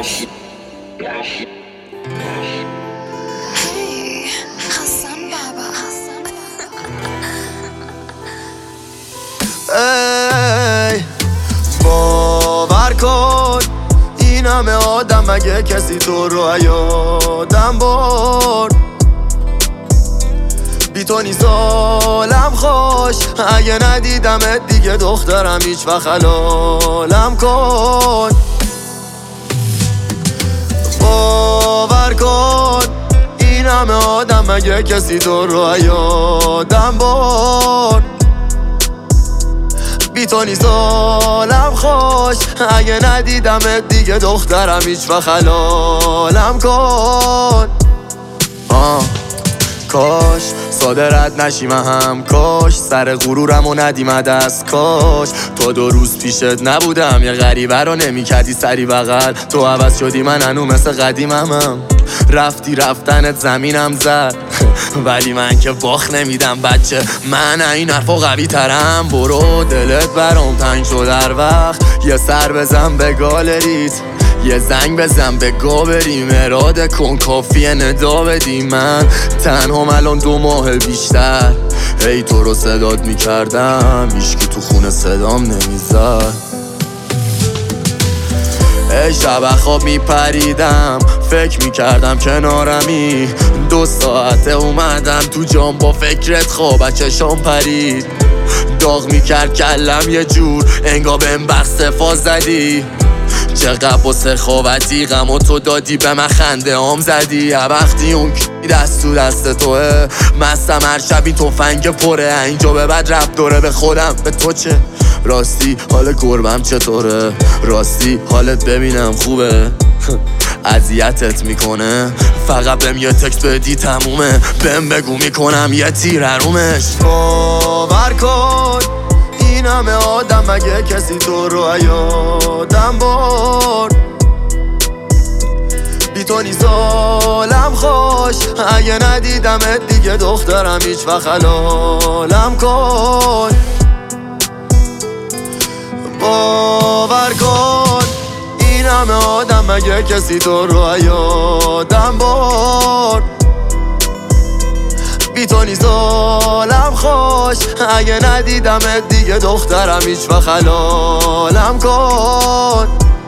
Hey, Hassan Baba. ای باور کن این همه آدم مگه کسی تو رو یادم برد. بی تو نیست حالم خوش، اگه ندیدمت دیگه دخترم هیچ وقت حلالم کن. باور کن این همه آدم مگه کسی تو رو یادم برد. بی تو نیست حالم خوش، اگه ندیدمت دیگه دخترم هیچ وقت حلالم کن. کاش صادرت نشیم هم، کاش سر غرورمو ندیم دست، کاش تا 2 روز پیشت نبودم یه غریبه رو نمیکردی سری بغل. تو عوض شدی من هنو مثل قدیمم، رفتی رفتنت زمینم زد ولی من که باخت نمیدم بچه، من این حرفا قوی ترم. برو دلت برام تنگ شد هر وقت یه سر بزن به گالریت، یه زنگ بزن به گا بریم اراده کن کافیه ندا بدی. من تنهام الان 2 ماه بیشتر، ای تو رو صدات میکردم هیچکی تو خونه صدام نمیزد. ای شب خواب میپریدم فکر میکردم کنارمی، 2 ساعته اومدم تو جام با فکرت خواب چشام پرید. داغ میکرد کلم یه جور انگار بهم بخصفا زدی. چقدر با سخاوتی غمو تو دادی به من خنده هم زدی. وقتی اون دست تو دست توه مستم هر شب این تفنگ پره، اینجا به بعد رب داره به خودم به تو چه. راستی حال گربم چطوره؟ راستی حالت ببینم خوبه؟ اذیتت میکنه؟ فقط بهم یه تکست بدی تمومه، بهم بگو میکنم یه تیر حرومش. باور کن این همه آدم مگه کسی تو رو یادم برد. بی تو نیست حالم خوش، اگه ندیدمت دیگه دخترم هیچ وقت حلالم کن. باور کن این همه آدم مگه کسی تو رو یادم برد. بی تو نیست حالم خوش، اگه ندیدمت دیگه دخترم هیچ وقت حلالم کن.